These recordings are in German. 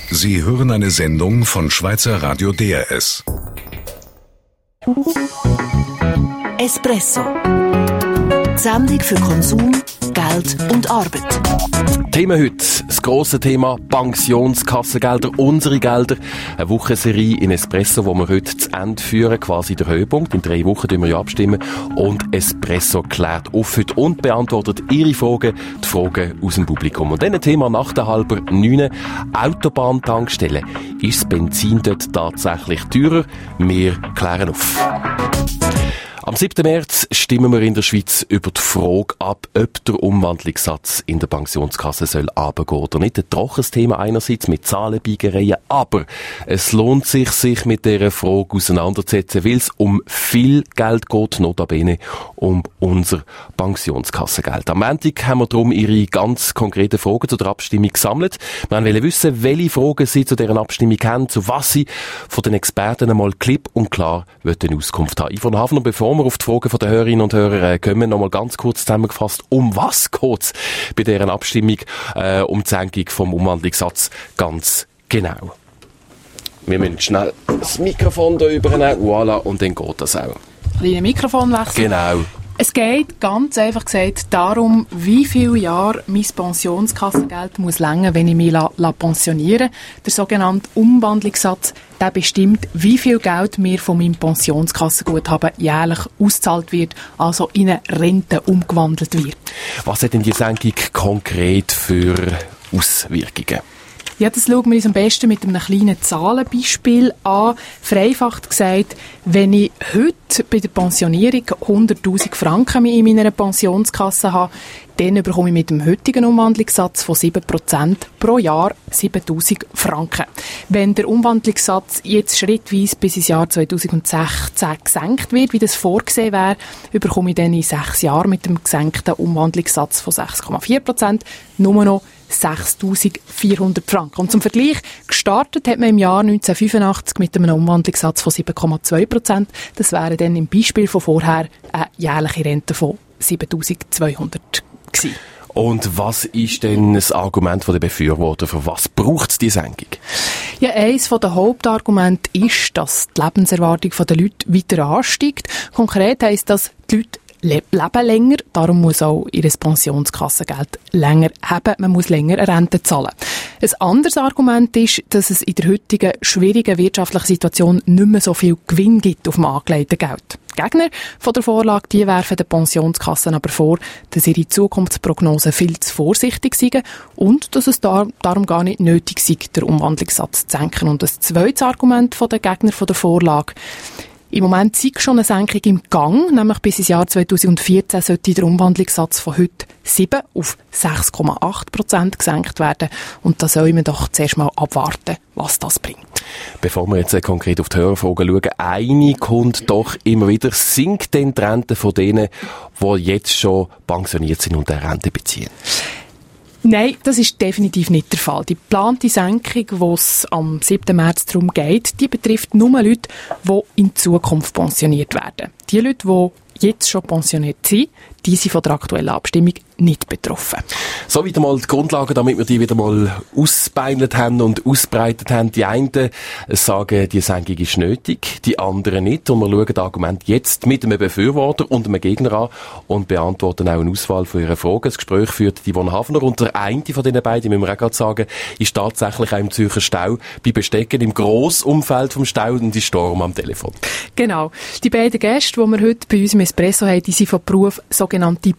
Sie hören eine Sendung von Schweizer Radio DRS. Espresso. Die Sendung für Konsum, Geld und Arbeit. Thema heute, das grosse Thema Pensionskassengelder, unsere Gelder. Eine Wochenserie in Espresso, wo wir heute zu Ende führen, quasi der Höhepunkt. In 3 Wochen abstimmen wir abstimmen. Und Espresso klärt auf heute und beantwortet Ihre Fragen, die Fragen aus dem Publikum. Und dann Thema nach der 8:30. Autobahntankstellen. Ist das Benzin dort tatsächlich teurer? Wir klären auf. Am 7. März stimmen wir in der Schweiz über die Frage ab, ob der Umwandlungssatz in der Pensionskasse soll runtergehen oder nicht. Ein trockenes Thema einerseits mit Zahlenbiegereien, aber es lohnt sich mit dieser Frage auseinanderzusetzen, weil es um viel Geld geht, notabene um unser Pensionskassengeld. Am Montag haben wir darum Ihre ganz konkreten Fragen zu der Abstimmung gesammelt. Wir wollen wissen, welche Fragen Sie zu dieser Abstimmung haben, zu was Sie von den Experten einmal klipp und klar eine Auskunft haben. Yvonne Havner, bevor wir auf die Fragen der Hörerinnen und Hörer kommen, noch mal ganz kurz zusammengefasst, um was geht's bei dieser Abstimmung, um die Senkung vom Umwandlungssatz ganz genau. Wir müssen schnell das Mikrofon da übernehmen, voilà, und dann geht das auch. Kleiner Mikrofonwechsel. Genau. Es geht ganz einfach gesagt darum, wie viele Jahre mein Pensionskassengeld muss reichen, wenn ich mich pensioniere. Der sogenannte Umwandlungssatz, der bestimmt, wie viel Geld mir von meinem Pensionskassenguthaben jährlich ausgezahlt wird, also in eine Rente umgewandelt wird. Was hat denn die Senkung konkret für Auswirkungen? Ja, das schauen wir uns am besten mit einem kleinen Zahlenbeispiel an. Vereinfacht gesagt, wenn ich heute bei der Pensionierung 100'000 Franken in meiner Pensionskasse habe, dann bekomme ich mit dem heutigen Umwandlungssatz von 7% pro Jahr 7'000 Franken. Wenn der Umwandlungssatz jetzt schrittweise bis ins Jahr 2016 gesenkt wird, wie das vorgesehen wäre, bekomme ich dann in 6 Jahren mit dem gesenkten Umwandlungssatz von 6,4% nur noch 6'400 Franken. Und zum Vergleich, gestartet hat man im Jahr 1985 mit einem Umwandlungssatz von 7,2%. Das wäre dann im Beispiel von vorher eine jährliche Rente von 7'200 gewesen. Und was ist denn das Argument der Befürworter? Für was braucht es die Senkung? Ja, eines der Hauptargumente ist, dass die Lebenserwartung der Leute weiter ansteigt. Konkret heisst das, die Leute leben länger, darum muss auch ihr Pensionskassengeld länger haben, man muss länger eine Rente zahlen. Ein anderes Argument ist, dass es in der heutigen schwierigen wirtschaftlichen Situation nicht mehr so viel Gewinn gibt auf dem angelegten Geld. Die Gegner von der Vorlage, die werfen den Pensionskassen aber vor, dass ihre Zukunftsprognosen viel zu vorsichtig sind und dass es darum gar nicht nötig sei, den Umwandlungssatz zu senken. Und das zweite Argument der Gegner von der Vorlage: Im Moment sei schon eine Senkung im Gang, nämlich bis ins Jahr 2014 sollte der Umwandlungssatz von heute 7 auf 6,8% gesenkt werden. Und da sollen wir doch zuerst mal abwarten, was das bringt. Bevor wir jetzt konkret auf die Hörerfragen schauen, eine kommt doch immer wieder: Sinkt denn die Rente von denen, die jetzt schon pensioniert sind und eine Rente beziehen? Nein, das ist definitiv nicht der Fall. Die geplante Senkung, die es am 7. März darum geht, die betrifft nur Leute, die in Zukunft pensioniert werden. Die Leute, die jetzt schon pensioniert sind, die sind von der aktuellen Abstimmung nicht betroffen. So wieder mal die Grundlagen, damit wir die wieder mal ausbeinelt haben und ausbreitet haben. Die einen sagen, die Senkung ist nötig, die anderen nicht. Und wir schauen das Argument jetzt mit einem Befürworter und einem Gegner an und beantworten auch eine Auswahl von Ihren Fragen. Das Gespräch führt Yvonne Havner und der eine von diesen beiden, müssen wir auch gerade sagen, ist tatsächlich auch im Zürcher Stau bei Bestecken im Grossumfeld vom Stau und ist Sturm am Telefon. Genau. Die beiden Gäste, die wir heute bei uns im Espresso haben, die sind von Beruf sogenannte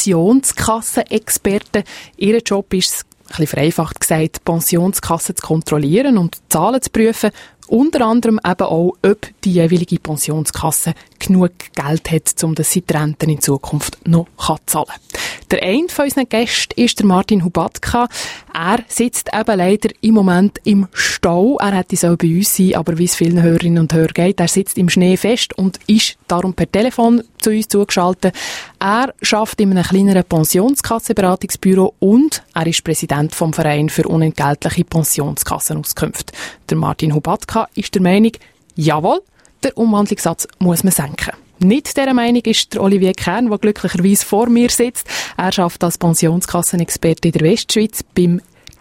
Pensionskassenexperten. Ihr Job ist es, ein bisschen vereinfacht gesagt, Pensionskassen zu kontrollieren und Zahlen zu prüfen. Unter anderem eben auch, ob die jeweilige Pensionskasse genug Geld hat, um das sie die Renten in Zukunft noch zahlen kann. Der eine von unseren Gästen ist der Martin Hubatka. Er sitzt eben leider im Moment im Stau. Er hätte so bei uns sein, aber wie es vielen Hörerinnen und Hörern geht, er sitzt im Schnee fest und ist darum per Telefon zu uns zugeschaltet. Er arbeitet in einem kleineren Pensionskassenberatungsbüro und er ist Präsident vom Verein für unentgeltliche Pensionskassenauskünfte. Der Martin Hubatka ist der Meinung, jawohl, der Umwandlungssatz muss man senken. Nicht dieser Meinung ist der Olivier Kern, der glücklicherweise vor mir sitzt. Er arbeitet als Pensionskassenexperte in der Westschweiz beim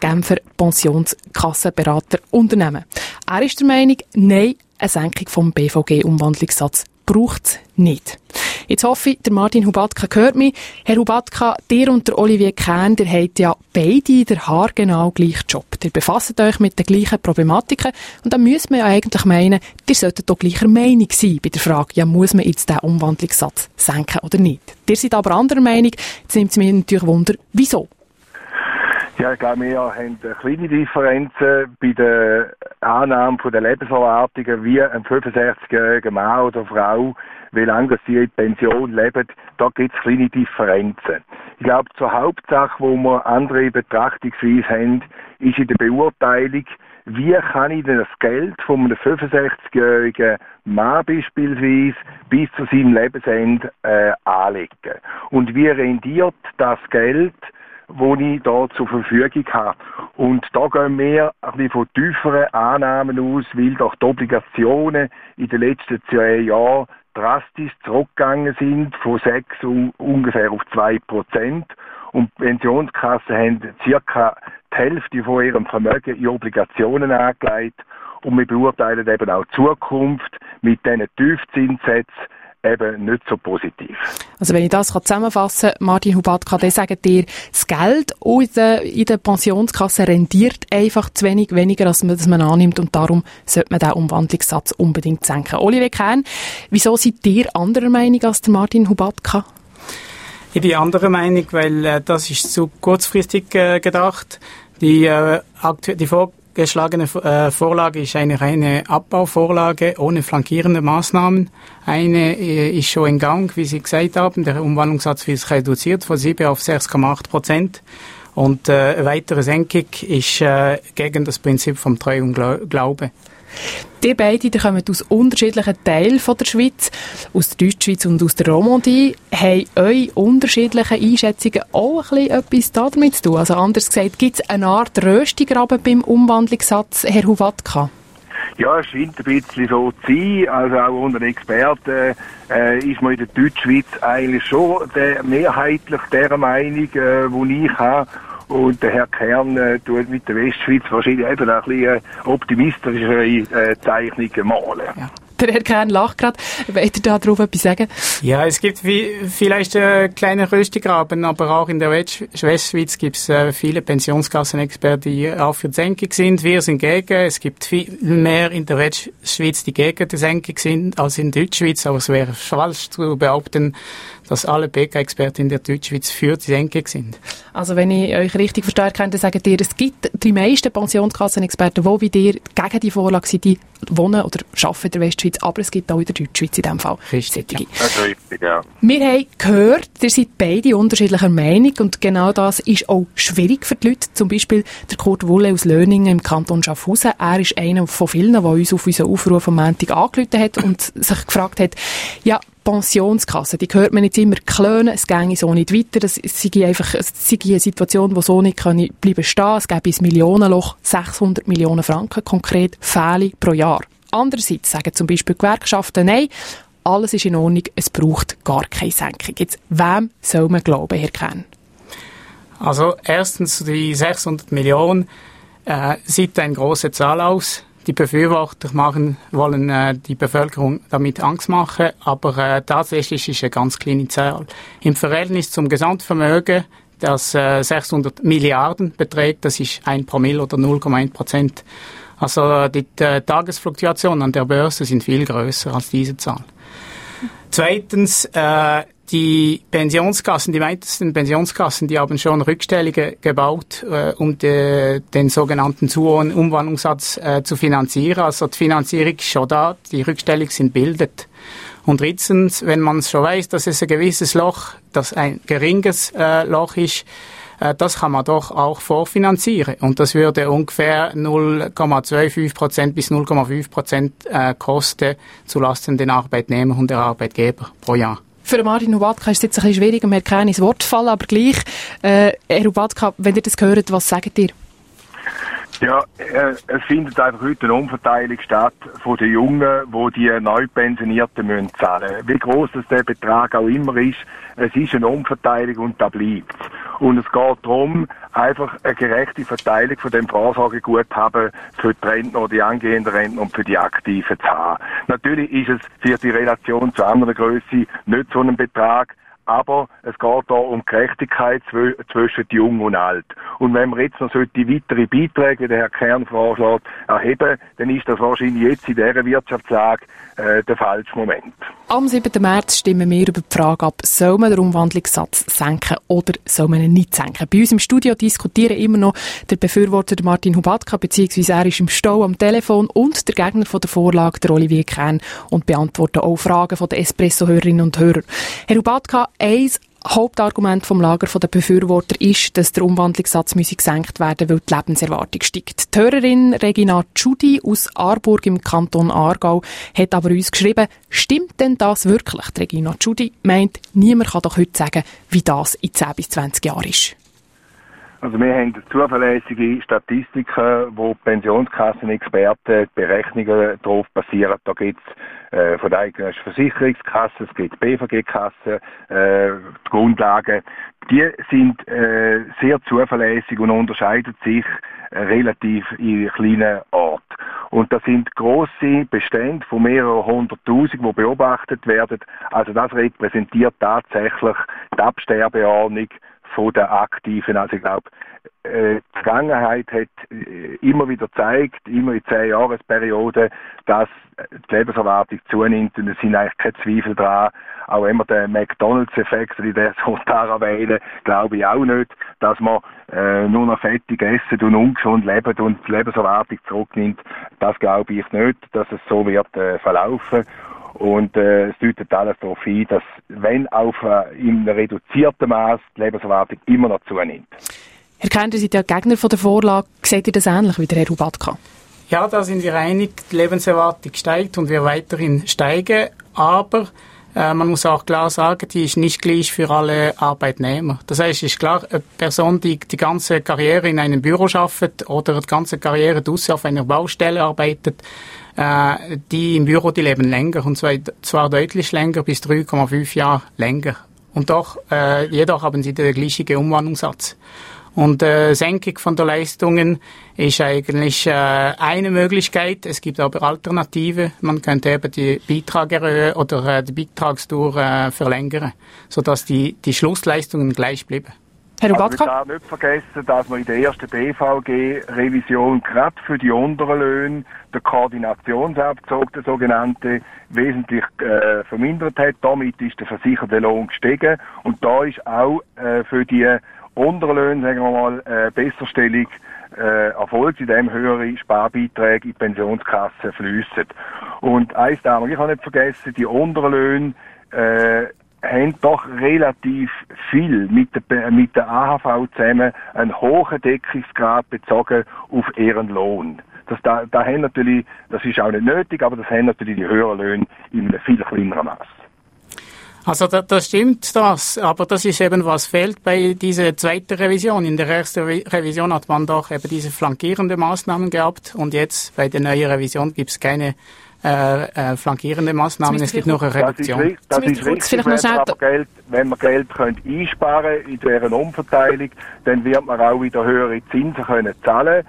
Genfer Pensionskassenberater Unternehmen. Er ist der Meinung, nein, eine Senkung vom BVG-Umwandlungssatz braucht es nicht. Jetzt hoffe ich, der Martin Hubatka hört mich. Herr Hubatka, dir und der Olivier Kähn, ihr habt ja beide den haargenau gleichen Job. Ihr befasst euch mit den gleichen Problematiken und dann müsste man ja eigentlich meinen, ihr solltet doch gleicher Meinung sein bei der Frage, ja, muss man jetzt den Umwandlungssatz senken oder nicht? Ihr seid aber anderer Meinung. Jetzt nimmt es mich natürlich Wunder, wieso? Ja, ich glaube, wir haben kleine Differenzen bei der Annahme der Lebenserwartungen, wie ein 65-jähriger Mann oder Frau, wie lange sie in Pension leben. Da gibt es kleine Differenzen. Ich glaube, zur Hauptsache, wo wir andere Betrachtungsweise haben, ist in der Beurteilung, wie kann ich denn das Geld von einem 65-jährigen Mann beispielsweise bis zu seinem Lebensende anlegen. Und wie rendiert das Geld, wo ich da zur Verfügung habe. Und da gehen wir ein bisschen von tieferen Annahmen aus, weil doch die Obligationen in den letzten 2 Jahren drastisch zurückgegangen sind, von 6 ungefähr auf 2%. Und die Pensionskassen haben circa die Hälfte von ihrem Vermögen in Obligationen angelegt. Und wir beurteilen eben auch die Zukunft mit diesen Tiefzinssätzen eben nicht so positiv. Also wenn ich das zusammenfassen kann, Martin Hubatka, dann sagt ihr, das Geld in der Pensionskasse rendiert einfach zu wenig, weniger als man annimmt und darum sollte man den Umwandlungssatz unbedingt senken. Olivier Kähn, wieso seid ihr anderer Meinung als der Martin Hubatka? Ich bin anderer Meinung, weil das ist zu kurzfristig gedacht. Die vorgeschlagene Vorlage ist eine reine Abbauvorlage ohne flankierende Maßnahmen. Eine ist schon in Gang, wie Sie gesagt haben. Der Umwandlungssatz wird reduziert von 7 auf 6,8%. Und eine weitere Senkung ist gegen das Prinzip vom Treu und Glaube. Die beiden kommen aus unterschiedlichen Teilen von der Schweiz, aus der Deutschschweiz und aus der Romandie. Haben eure unterschiedlichen Einschätzungen auch ein bisschen etwas damit zu tun? Also anders gesagt, gibt es eine Art Röstigraben beim Umwandlungssatz, Herr Hubatka? Ja, es scheint ein bisschen so zu sein. Also auch unter den Experten ist man in der Deutschschweiz eigentlich schon mehrheitlich der Meinung, die ich habe. Und der Herr Kern tut mit der Westschweiz wahrscheinlich eben ein bisschen optimistischere Zeichnungen malen. Ja. Der Herr Kern lacht gerade. Wollt ihr darauf etwas sagen? Ja, es gibt vielleicht kleine Röstigraben, aber auch in der Westschweiz gibt es viele Pensionskassenexperten, die auch für die Senkung sind. Wir sind gegen. Es gibt viel mehr in der Westschweiz, die gegen die Senkung sind, als in der Deutschschweiz. Aber es wäre falsch zu behaupten, dass alle PK-Experten in der Deutschschweiz für die Senkung sind. Also wenn ich euch richtig verstehe, dann sagt ihr, es gibt die meisten Pensionskassenexperten, die wie ihr gegen die Vorlage sind, die wohnen oder arbeiten in der Westschweiz, aber es gibt auch in der Deutschschweiz in diesem Fall. Richtig, ja. Das ist richtig, ja. Wir haben gehört, ihr seid beide unterschiedlicher Meinung und genau das ist auch schwierig für die Leute. Zum Beispiel der Kurt Wulle aus Löningen im Kanton Schaffhausen. Er ist einer von vielen, der uns auf unseren Aufruf am Montag angerufen hat und sich gefragt hat, ja, Pensionskasse, die hört man jetzt immer klönen, es ginge so nicht weiter, es sei eine Situation, die so nicht bleiben stehen, es gäbe ein Millionenloch, 600 Millionen Franken konkret Fälle pro Jahr. Andererseits sagen zum Beispiel Gewerkschaften, nein, alles ist in Ordnung, es braucht gar keine Senkung. Jetzt, wem soll man glauben, Herr Kern? Also erstens, die 600 Millionen sieht eine grosse Zahl aus. Die Befürworter wollen die Bevölkerung damit Angst machen, aber tatsächlich ist es eine ganz kleine Zahl. Im Verhältnis zum Gesamtvermögen, das 600 Milliarden beträgt, das ist 1 Promille oder 0,1%. Also die Tagesfluktuationen an der Börse sind viel größer als diese Zahl. Zweitens, die Pensionskassen, die meisten Pensionskassen, die haben schon Rückstellungen gebaut, um den sogenannten zu hohen Umwandlungssatz zu finanzieren. Also die Finanzierung ist schon da, die Rückstellungen sind bildet. Und drittens, wenn man schon weiß, dass es ein gewisses Loch, das ein geringes Loch ist, das kann man doch auch vorfinanzieren. Und das würde ungefähr 0,25% bis 0,5% kosten zulasten den Arbeitnehmer und der Arbeitgeber pro Jahr. Für Martin Hubatka ist es jetzt ein bisschen schwierig, mir kein ins Wort fallen, aber gleich, Herr Hubatka, wenn ihr das hört, was sagt ihr? Ja, es findet einfach heute eine Umverteilung statt von den Jungen, die die Neupensionierten müssen zahlen. Wie gross das der Betrag auch immer ist, es ist eine Umverteilung und da bleibt. Und es geht darum, einfach eine gerechte Verteilung von dem Vorsorgeguthaben für die Rentner oder die angehenden Rentner und für die Aktiven zu haben. Natürlich ist es für die Relation zu anderen Grösse nicht so ein Betrag, aber es geht da um Gerechtigkeit zwischen Jung und Alt. Und wenn man jetzt noch die weitere Beiträge, wie der Herr Kern vorschlägt, erheben, dann ist das wahrscheinlich jetzt in dieser Wirtschaftslage der falsche Moment. Am 7. März stimmen wir über die Frage ab, soll man den Umwandlungssatz senken oder soll man ihn nicht senken? Bei uns im Studio diskutieren immer noch der Befürworter Martin Hubatka, beziehungsweise er ist im Stau am Telefon, und der Gegner von der Vorlage, der Olivier Kern, und beantworten auch Fragen von den Espresso-Hörerinnen und Hörern. Herr Hubatka, ein Hauptargument vom Lager der Befürworter ist, dass der Umwandlungssatz gesenkt werden müsse, weil die Lebenserwartung steigt. Die Hörerin Regina Tschudi aus Aarburg im Kanton Aargau hat aber uns geschrieben, stimmt denn das wirklich? Die Regina Tschudi meint, niemand kann doch heute sagen, wie das in 10 bis 20 Jahren ist. Also wir haben zuverlässige Statistiken, wo Pensionskassenexperten Berechnungen darauf basieren. Da gibt es von der Eidgenössischen Versicherungskasse, es gibt BVG-Kassen, die Grundlagen. Die sind sehr zuverlässig und unterscheiden sich relativ in kleinen Orten. Und das sind grosse Bestände von mehreren 100'000, die beobachtet werden. Also das repräsentiert tatsächlich die Absterbeordnung von den Aktiven. Also ich glaube, die Vergangenheit hat immer wieder gezeigt, immer in 10-Jahres-Perioden, dass die Lebenserwartung zunimmt, und es sind eigentlich keine Zweifel dran. Auch wenn wir den McDonalds-Effekt in der Sonntag wählen, glaube ich auch nicht, dass man nur noch fettig essen und ungesund leben und die Lebenserwartung zurücknimmt. Das glaube ich nicht, dass es so wird verlaufen. Und es deutet alles darauf hin, dass, wenn auf in reduziertem Maß die Lebenserwartung immer noch zunimmt. Herr Kern, Sie sind ja Gegner von der Vorlage. Seht ihr das ähnlich wie der Herr Hubatka? Ja, da sind wir einig. Die Lebenserwartung steigt und wird weiterhin steigen. Aber man muss auch klar sagen, die ist nicht gleich für alle Arbeitnehmer. Das heißt, es ist klar, eine Person, die die ganze Karriere in einem Büro arbeitet oder die ganze Karriere draussen auf einer Baustelle arbeitet, die im Büro, die leben länger, und zwar deutlich länger, bis 3,5 Jahre länger. Und doch, jedoch haben sie den gleichen Umwandlungssatz. Und Senkung von der Leistungen ist eigentlich eine Möglichkeit. Es gibt aber Alternativen. Man könnte eben die Beitrag erhöhen oder die Beitragsdauer verlängern, sodass die Schlussleistungen gleich bleiben. Herr Hubatka? Also man darf nicht vergessen, dass man in der ersten BVG-Revision gerade für die unteren Löhne den Koordinationsabzug, der sogenannte, wesentlich vermindert hat. Damit ist der versicherte Lohn gestiegen. Und da ist auch für die unteren Löhne, sagen wir mal, Besserstellung erfolgt, indem höhere Sparbeiträge in die Pensionskasse fliessen. Und eins darf man auch nicht vergessen, die unteren Löhne haben doch relativ viel mit der AHV zusammen einen hohen Deckungsgrad bezogen auf ihren Lohn. Da haben natürlich, das ist auch nicht nötig, aber das haben natürlich die höheren Löhne in einem viel kleineren Maß. Also das stimmt, aber das ist eben, was fehlt bei dieser zweiten Revision. In der ersten Revision hat man doch eben diese flankierende Maßnahmen gehabt, und jetzt bei der neuen Revision gibt es keine flankierende Maßnahmen, es gibt nur eine Reduktion. Das ist richtig, wenn man Geld einsparen in dieser Umverteilung, dann wird man auch wieder höhere Zinsen können zahlen.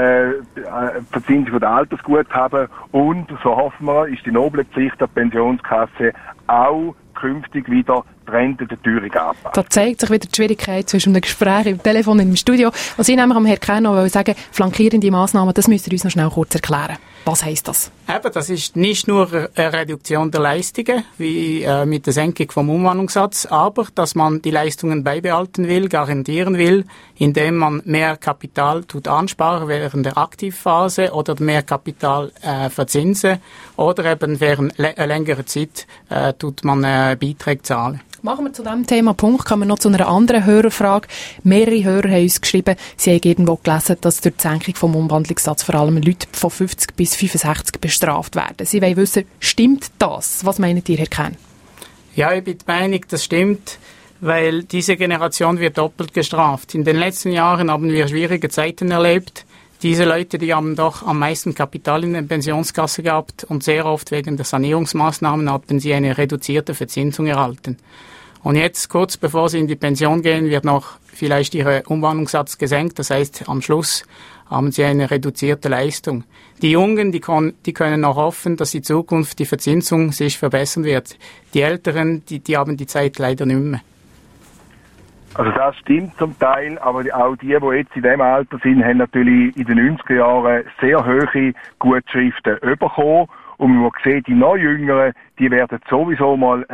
Verzinsung der Altersguthaben, und, so hoffen wir, ist die noble Pflicht der Pensionskasse auch künftig wieder die Rente der Teuerung anpassen. Da zeigt sich wieder die Schwierigkeit zwischen einem Gespräch im Telefon und im Studio. Was ich nämlich am Herrn Kern noch sagen, flankierende Massnahmen, das müsst ihr uns noch schnell kurz erklären. Was heisst das? Eben, das ist nicht nur eine Reduktion der Leistungen, wie mit der Senkung vom Umwandlungssatz, aber dass man die Leistungen beibehalten will, garantieren will, indem man mehr Kapital ansparen während der Aktivphase oder mehr Kapital verzinsen, oder eben während längerer Zeit tut man Beiträge zahlen. Machen wir zu diesem Thema Punkt, kommen wir noch zu einer anderen Hörerfrage. Mehrere Hörer haben uns geschrieben, sie haben irgendwo gelesen, dass durch die Senkung vom Umwandlungssatz vor allem Leute von 50 bis 65 bestraft werden. Sie wollen wissen, stimmt das? Was meint ihr, Herr Kern? Ja, ich bin der Meinung, das stimmt, weil diese Generation wird doppelt gestraft. In den letzten Jahren haben wir schwierige Zeiten erlebt. diese Leute, die haben doch am meisten Kapital in der Pensionskasse gehabt und sehr oft wegen der Sanierungsmaßnahmen hatten sie eine reduzierte Verzinsung erhalten. Und jetzt, kurz bevor sie in die Pension gehen, wird noch vielleicht ihr Umwandlungssatz gesenkt. Das heißt, am Schluss haben sie eine reduzierte Leistung. Die Jungen, die können noch hoffen, dass in Zukunft die Verzinsung sich verbessern wird. Die Älteren, die haben die Zeit leider nicht mehr. Also das stimmt zum Teil, aber auch die jetzt in diesem Alter sind, haben natürlich in den 90er Jahren sehr hohe Gutschriften bekommen. Und man sieht, die noch Jüngeren, die werden sowieso mal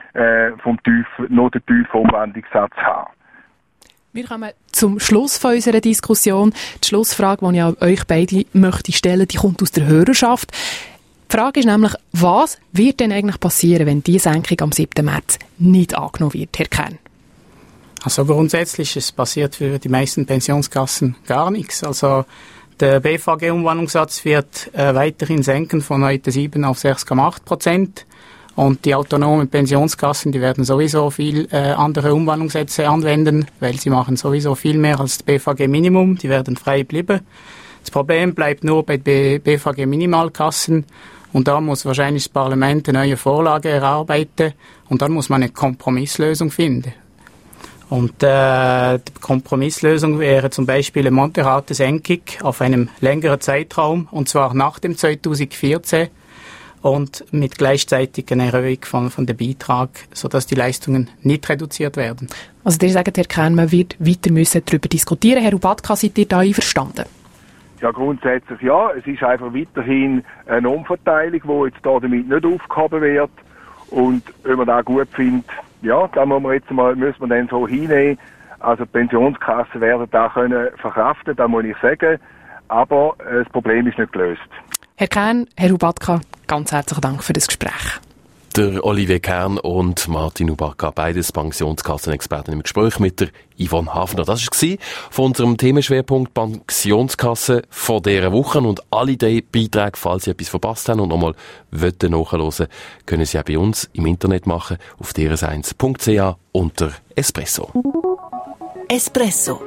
noch den tiefen Umwandlungssatz haben. Wir kommen zum Schluss von unserer Diskussion. Die Schlussfrage, die ich an euch beide möchte stellen, die kommt aus der Hörerschaft. Die Frage ist nämlich, was wird denn eigentlich passieren, wenn diese Senkung am 7. März nicht angenommen wird, Herr Kern? Also grundsätzlich, es passiert für die meisten Pensionskassen gar nichts. Also der BVG-Umwandlungssatz wird weiterhin senken von heute 7 auf 6,8%. Und die autonomen Pensionskassen, die werden sowieso viel andere Umwandlungssätze anwenden, weil sie machen sowieso viel mehr als das BVG-Minimum. Die werden frei bleiben. Das Problem bleibt nur bei BVG-Minimalkassen. Und da muss wahrscheinlich das Parlament eine neue Vorlage erarbeiten. Und dann muss man eine Kompromisslösung finden. Und die Kompromisslösung wäre zum Beispiel eine moderate Senkung auf einem längeren Zeitraum, und zwar nach dem 2014 und mit gleichzeitig einer Erhöhung von dem Beitrag, sodass die Leistungen nicht reduziert werden. Also ihr sagt, Herr Kern, man wird weiter müssen darüber diskutieren. Herr Rubatka, seid ihr da einverstanden? Ja, grundsätzlich ja. Es ist einfach weiterhin eine Umverteilung, die jetzt da damit nicht aufgehoben wird. Und wenn man das gut findet, ja, da müssen wir dann so hinnehmen. Also die Pensionskassen werden da können verkraften, das muss ich sagen. Aber das Problem ist nicht gelöst. Herr Kern, Herr Rubatka, ganz herzlichen Dank für das Gespräch. Der Olivier Kern und Martin Ubarka, beides Pensionskassenexperten im Gespräch mit der Yvonne Hafner. Das war von unserem Themenschwerpunkt Pensionskasse von dieser Woche. Und alle diese Beiträge, falls Sie etwas verpasst haben und nochmal nachhören, können Sie auch bei uns im Internet machen, auf drs1.ch unter Espresso. Espresso.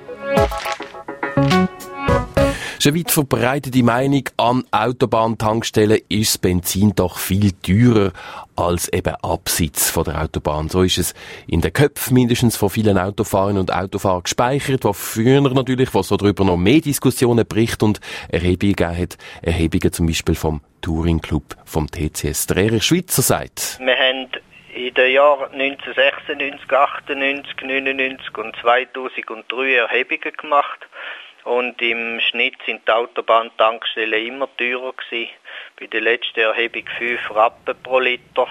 Das ist eine weit verbreitete Meinung, an Autobahntankstellen ist das Benzin doch viel teurer als eben abseits von der Autobahn. So ist es in den Köpfen mindestens von vielen Autofahrerinnen und Autofahrern gespeichert, wo früher natürlich, wo so darüber noch mehr Diskussionen bricht und Erhebungen gegeben hat. Erhebungen zum Beispiel vom Touring Club vom TCS. Der Erich Schweizer sagt: Wir haben in den Jahren 1996, 98, 99 und 2003 Erhebungen gemacht. Und im Schnitt sind die Autobahntankstellen immer teurer gewesen. Bei der letzten Erhebung 5 Rappen pro Liter.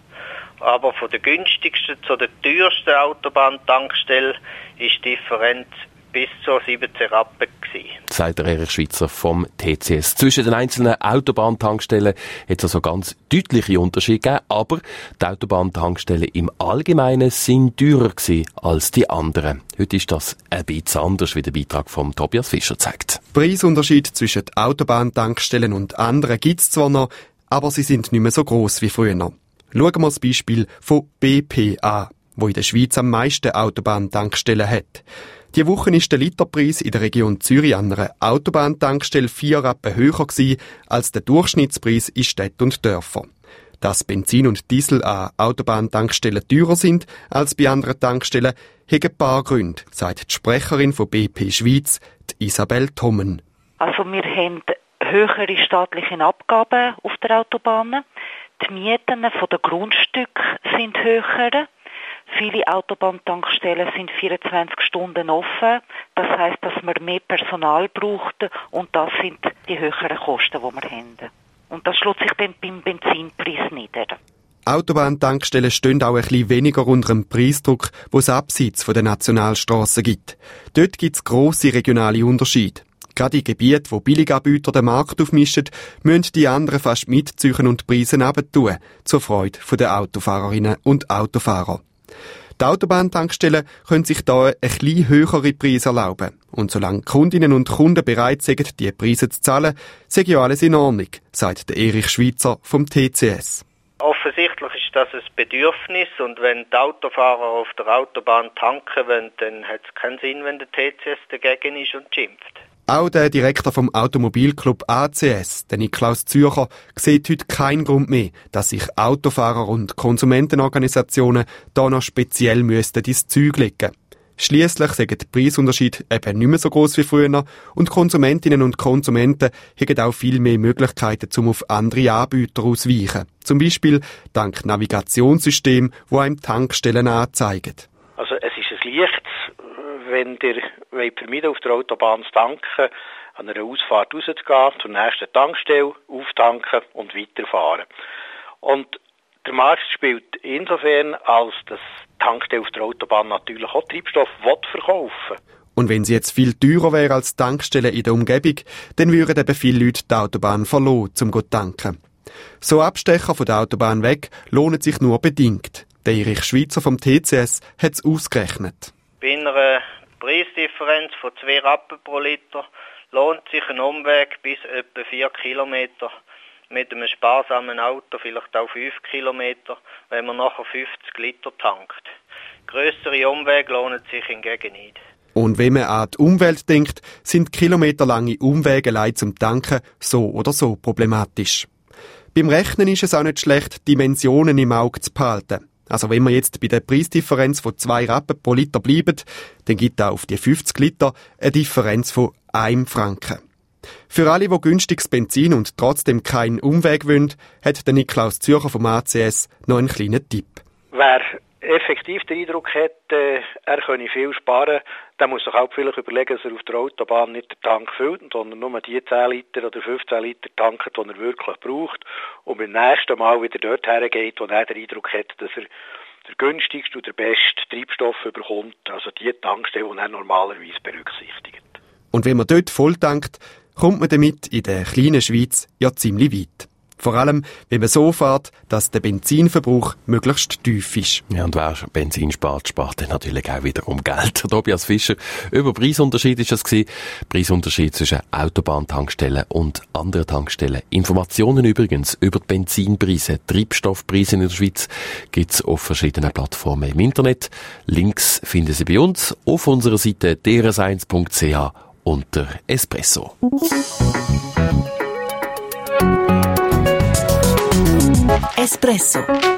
Aber von der günstigsten zu der teuersten Autobahntankstelle ist die Differenz bis zu 17 Rappen gewesen. Sagt der Erich Schweizer vom TCS. Zwischen den einzelnen Autobahntankstellen hat es also ganz deutliche Unterschiede gegeben, aber die Autobahntankstellen im Allgemeinen sind teurer gewesen als die anderen. Heute ist das ein bisschen anders, wie der Beitrag von Tobias Fischer zeigt. Preisunterschied zwischen Autobahntankstellen und anderen gibt es zwar noch, aber sie sind nicht mehr so gross wie früher. Schauen wir das Beispiel von BP an, wo in der Schweiz am meisten Autobahntankstellen hat. Die Woche ist der Literpreis in der Region Zürich an einer Autobahntankstelle 4 Rappen höher gewesen als der Durchschnittspreis in Städten und Dörfern. Dass Benzin und Diesel an Autobahntankstellen teurer sind als bei anderen Tankstellen, hat ein paar Gründe, sagt die Sprecherin von BP Schweiz, die Isabel Thommen. Also wir haben höhere staatliche Abgaben auf der Autobahn. Die Mieten von den Grundstücken sind höher. Viele Autobahntankstellen sind 24 Stunden offen. Das heisst, dass man mehr Personal braucht und das sind die höheren Kosten, die wir haben. Und das schlägt sich dann beim Benzinpreis nieder. Autobahntankstellen stehen auch ein bisschen weniger unter dem Preisdruck, wo es abseits von den Nationalstrassen gibt. Dort gibt es grosse regionale Unterschiede. Gerade in Gebieten, wo Billiganbieter den Markt aufmischen, müssen die anderen fast mitziehen und die Preise runtertun, zur Freude der Autofahrerinnen und Autofahrer. Die Autobahntankstellen können sich da ein bisschen höhere Preise erlauben. Und solange Kundinnen und Kunden bereit sind, diese Preise zu zahlen, sei ja alles in Ordnung, sagt der Erich Schweizer vom TCS. Offensichtlich ist das ein Bedürfnis und wenn die Autofahrer auf der Autobahn tanken wollen, dann hat es keinen Sinn, wenn der TCS dagegen ist und schimpft. Auch der Direktor vom Automobilclub ACS, der Niklaus Zürcher, sieht heute keinen Grund mehr, dass sich Autofahrer und Konsumentenorganisationen da noch speziell ins Zeug legen. Schliesslich sind die Preisunterschiede eben nicht mehr so gross wie früher und Konsumentinnen und Konsumenten haben auch viel mehr Möglichkeiten, um auf andere Anbieter auszuweichen. Zum Beispiel dank Navigationssystemen, die einem Tankstellen anzeigen. Also es ist ein Licht, wenn ihr vermeiden auf der Autobahn zu tanken, an einer Ausfahrt rauszugehen, zur nächsten Tankstelle, auftanken und weiterfahren. Und der Markt spielt insofern, als das Tankstelle auf der Autobahn natürlich auch Treibstoff verkaufen. Und wenn sie jetzt viel teurer wäre als Tankstellen in der Umgebung, dann würden eben viele Leute die Autobahn verlassen, um zu tanken. So Abstecher von der Autobahn weg lohnen sich nur bedingt. Der Erich Schweizer vom TCS hat es ausgerechnet. Bei einer Preisdifferenz von 2 Rappen pro Liter lohnt sich ein Umweg bis etwa 4 Kilometer. Mit einem sparsamen Auto vielleicht auch 5 Kilometer, wenn man nachher 50 Liter tankt. Grössere Umwege lohnen sich hingegen nicht. Und wenn man an die Umwelt denkt, sind kilometerlange Umwege allein zum Tanken so oder so problematisch. Beim Rechnen ist es auch nicht schlecht, Dimensionen im Auge zu behalten. Also wenn wir jetzt bei der Preisdifferenz von 2 Rappen pro Liter bleiben, dann gibt auch auf die 50 Liter eine Differenz von 1 Franken. Für alle, die günstiges Benzin und trotzdem keinen Umweg wollen, hat der Niklaus Zürcher vom ACS noch einen kleinen Tipp. Wer effektiv den Eindruck hat, er könne viel sparen, der muss sich auch vielleicht überlegen, dass er auf der Autobahn nicht den Tank füllt, sondern nur die 10 Liter oder 15 Liter tankt, die er wirklich braucht, und beim nächsten Mal wieder dort hergeht, wo er den Eindruck hat, dass er der günstigste und der beste Treibstoff bekommt, also die Tankstelle, die er normalerweise berücksichtigt. Und wenn man dort voll tankt, kommt man damit in der kleinen Schweiz ja ziemlich weit. Vor allem, wenn man so fährt, dass der Benzinverbrauch möglichst tief ist. Ja, und wer Benzin spart, spart dann natürlich auch wiederum Geld. Tobias Fischer, über Preisunterschied ist das gewesen. Preisunterschied zwischen Autobahntankstellen und anderen Tankstellen. Informationen übrigens über die Benzinpreise, Treibstoffpreise in der Schweiz gibt's auf verschiedenen Plattformen im Internet. Links finden Sie bei uns auf unserer Seite drs1.ch unter Espresso. Espresso.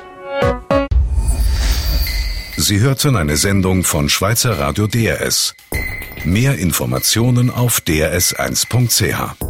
Sie hörten eine Sendung von Schweizer Radio DRS. Mehr Informationen auf drs1.ch.